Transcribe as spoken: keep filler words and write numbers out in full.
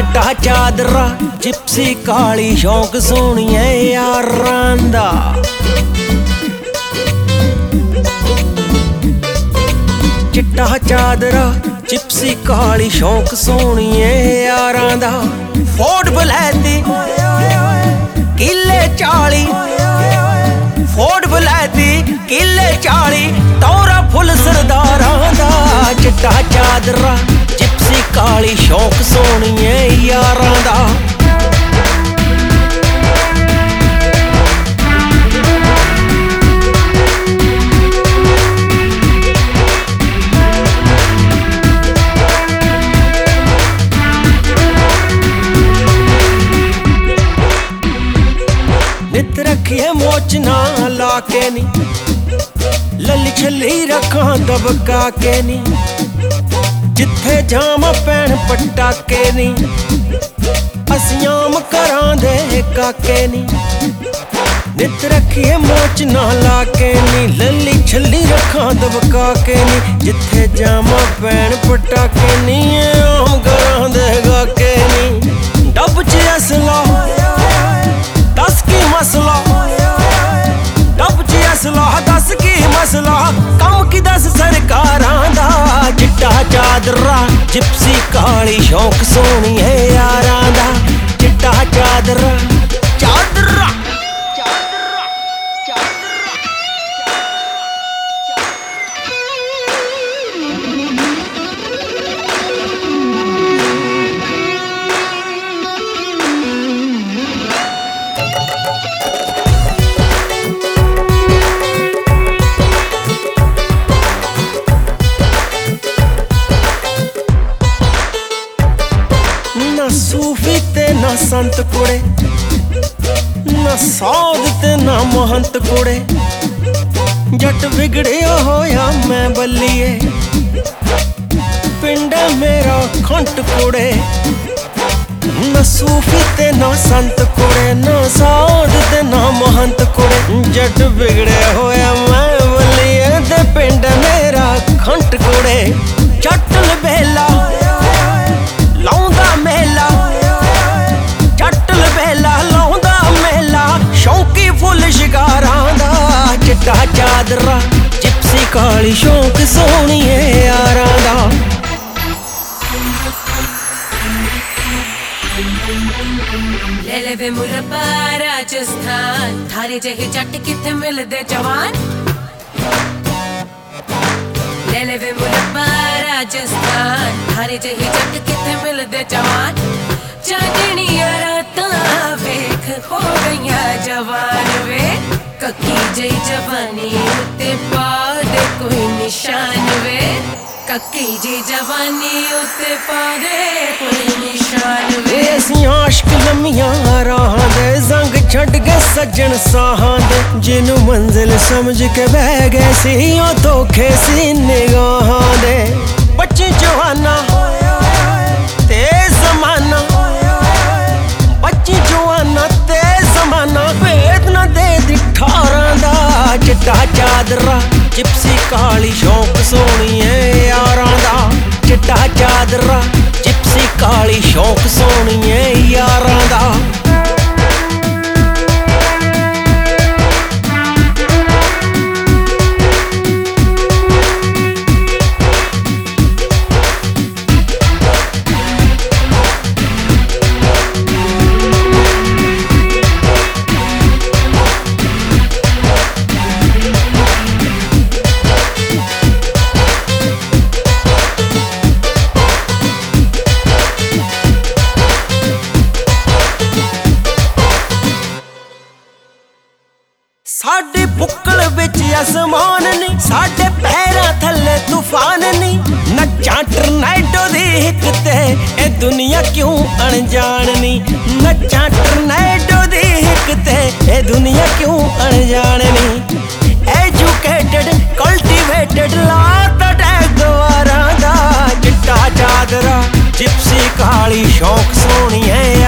चिट्टा चादरा जिप्सी काली शौक सोहणिए यारां दा। चिट्टा चादरा जिप्सी काली शौक सोहणिए यारां दा। फोर्ड बलैती किले चाली, फोर्ड बलैती किले चाली, टौरा फुल सरदारां दा। चिट्टा चादरा जिप्सी काली शौक सोहणिए यारां दा। नित रखिए मोच ना लाके नी, लली छली रखा दबका के नी, जिथे जाम पैण पटाके नी, असियाम करां दे काके नी। नित रखिए मोच ना लाके नी, लली छली रखा दबका के नी, जिथे जाम पैण पटाके नी, आम करां दे काके नी। डब च असला दस की मसला, डब च असला दस की मसला, कम की दस सरकारां दा। चिट्टा चादरा जिप्सी काली शौक सोहणिए यारां दा। चिट्टा चादरा चादरा ना सूफी ते ना संत कुड़े, ना साध ते ना महंत कुड़े, जट बिगड़िया होया मैं बल्लिए, पिंड मेरा खंट कुड़े। ना सूफी ते ना संत कुड़े, ना साध ते ना महंत कुड़े, जट बिगड़िया होया मैं बल्लिए, ते पिंड मेरा खंट कुड़े। चटल बेला लाउंदा मेला, चटल बेला लाउंदा मेला, शौकी फुल शिकारां दा। चिट्टा चादरा जिप्सी काली शौक सोहणिए यारां दा। ले ले वे मुरब्बा राजस्थान, थारे जहे जट किथे मिलदे जवान। ले ले वे मुरब्बा राजस्थान, थारे जहे जट किथे मिलदे जवान। चांदनियां रातां वेख हो गईयां जवान वे, कक्की जई जवानी उत्ते पा दे कोई निशान वे, कक्की जी जवानी उत्ते पा दे कोई निशान वे। असीं आशिक लम्मियां राहां दे, संग छड्ड के सज्जन साहां दे, जिन्नू मंजिल समझ के बह गए सी ओ धोखे सी निगाहां दे। बच्ची जवाना ते जमाना, बच्ची जवाना ते जमाना, भेद ना दे दिठारां दा। चिट्टा चादरा जिप्सी काली शौक सोहणिए यारां दा। चिट्टा चादरा जिप्सी काली शौक सोहणिए यारां दा। साडे बुक्कल विच आसमान नी, साडे पैरां थल्ले तूफान नी, नच्चां टरनैडो दी हिक ते ए दुनिया क्यों अनजान नी। नच्चां टरनैडो दी हिक ते ए दुनिया क्यों अनजान नी। एजुकेटेड कल्टिवेटेड लात टैग गवारां दा। चिट्टा चादरा जिप्सी काली शौक सोहणिए